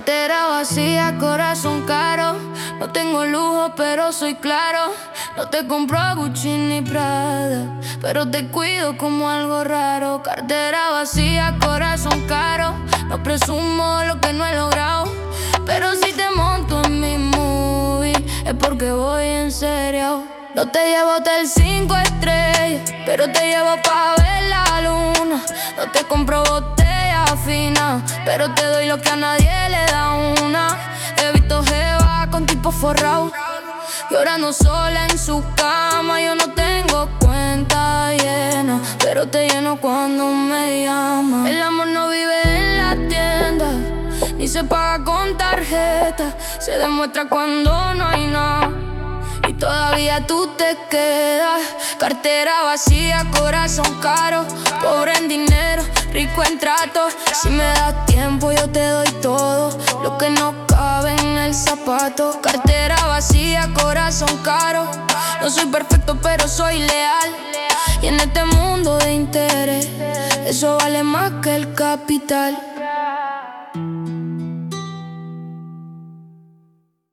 Cartera vacía, corazón caro. No tengo lujo, pero soy claro. No te compro Gucci ni Prada, pero te cuido como algo raro. Cartera vacía, corazón caro. No presumo lo que no he logrado, pero si te monto en mi movie es porque voy en serio. No te llevo hotel 5 estrellas, pero te llevo pa' ver la luna. No te compro botella fina, pero te doy lo que a nadie le da una. He visto jeva con tipo forrado, llorando sola en su cama. Yo no tengo cuenta llena, pero te lleno cuando me llamas. El amor no vive en la tienda, ni se paga con tarjeta. Se demuestra cuando no hay nada y todavía tú te quedas. Cartera vacía, corazón caro. Pobre en dinero, rico en trato. Si me das tiempo yo te doy todo lo que no cabe en el zapato. Cartera vacía, corazón caro. No soy perfecto pero soy leal, y en este mundo de interés eso vale más que el capital.